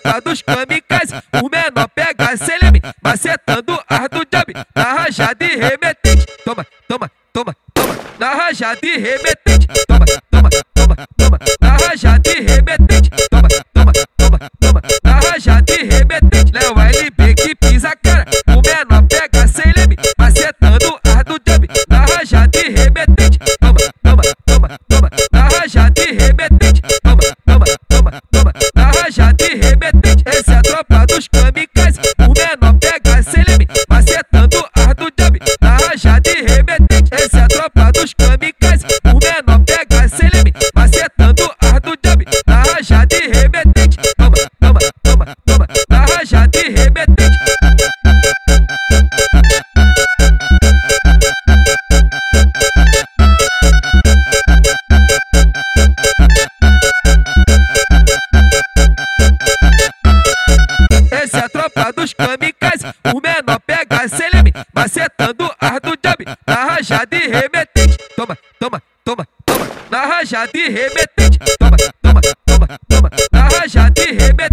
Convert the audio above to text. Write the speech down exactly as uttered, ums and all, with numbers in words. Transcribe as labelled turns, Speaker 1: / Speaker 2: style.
Speaker 1: tropa dos kamikazes, o menor pega seleme, macetando as do job, na rajada e remetente. Toma, toma, toma, toma, na rajada e remetente. Toma, toma, toma, toma, na rajada e remetente. Toma, toma, toma, toma, na rajada e remetente. Léo L B que pisa a cara, o menor pega seleme, macetando as do job, na rajada e remetente. Toma, toma, toma, toma, na rajada e remetente. Toma, toma, toma, toma, na rajada e remetente. Essa é a tropa dos kamikazes, o menor pega seleme, macetando as do job, na rajada e remetente. Essa é a tropa dos kamikazes, o menor pega seleme, macetando as do job, na rajada e remetente. Toma, toma, toma, toma, na rajada e remetente. Essa é a tropa dos kamikazes, o menor pega seleme, macetando as do job, na rajada e remetente. Toma, toma, toma, toma, na rajada e remetente. Toma, toma, toma, toma, na rajada e remetente.